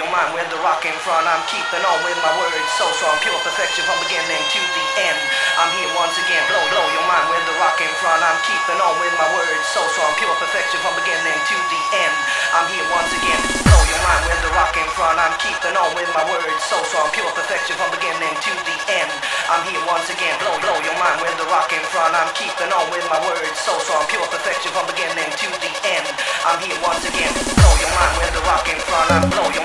your mind with the rock in front. I'm keeping on with my words so strong, pure perfection from beginning to the end. I'm here once again, blow your mind with the rock in front. I'm keeping on with my words so strong, pure perfection from beginning to the end. I'm here once again, blow your mind with the rock in front. I'm keeping on with my words so strong, pure perfection from beginning to the end. I'm here once again, blow your mind with the rock in front. I'm keeping on with my words so strong, pure perfection from beginning to the end. I'm here once again, blow your mind with the rock in front. I'm blow your